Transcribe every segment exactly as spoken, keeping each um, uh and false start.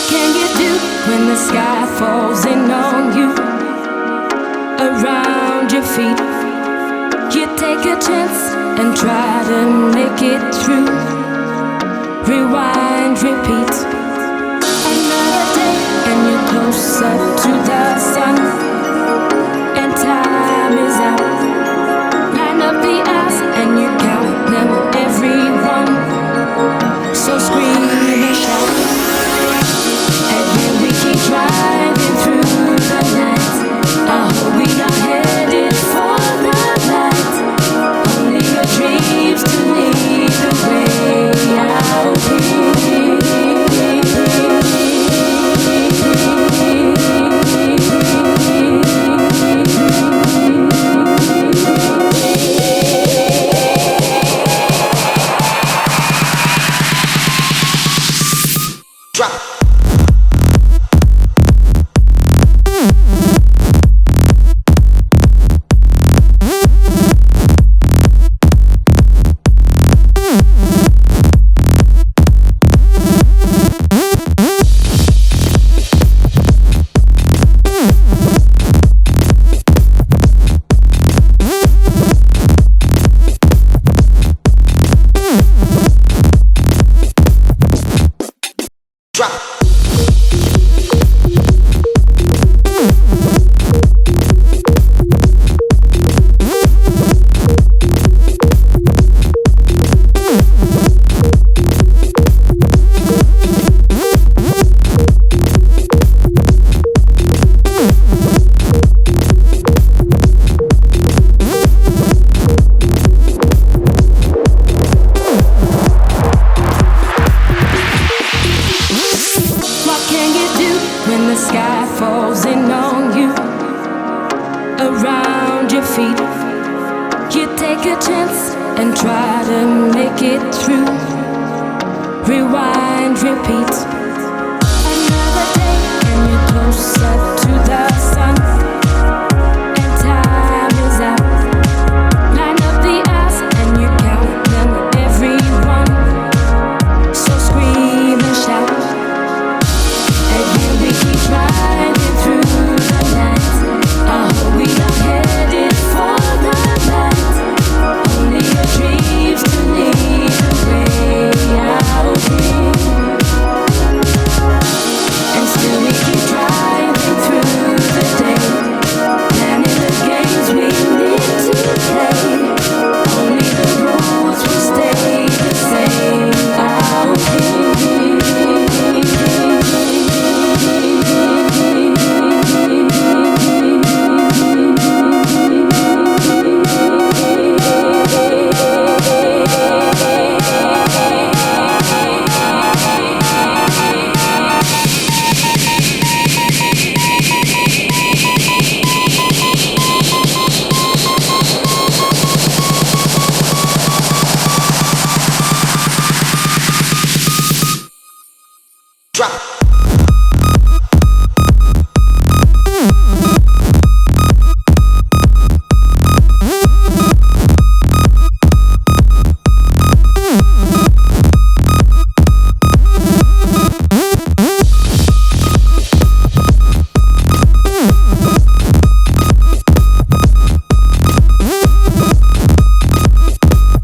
can you do when the sky falls in on you? Around your feet, you take a chance and try to make it through. Rewind, repeat. Another day and you're closer to the sun, and time is out. Line up the eyes and you count them, everyone. So scream and shout, and here we keep driving through the night. I hope we are headed for the light. Only your dreams to lead the way out here. Drop. Drop. When the sky falls in on you, around your feet, you take a chance and try to make it through. Rewind, repeat. Another day and you're closer to the sun, and time is out. Line up the eyes and you count them, everyone. So scream and shout, and here we keep driving through the night. I hope we are headed for the light. Only your dreams to lead the way out here. And still we keep driving through the day, planning the games we need to play. Only the rules will stay the same out here. Drop.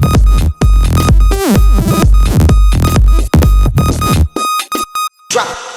Drop.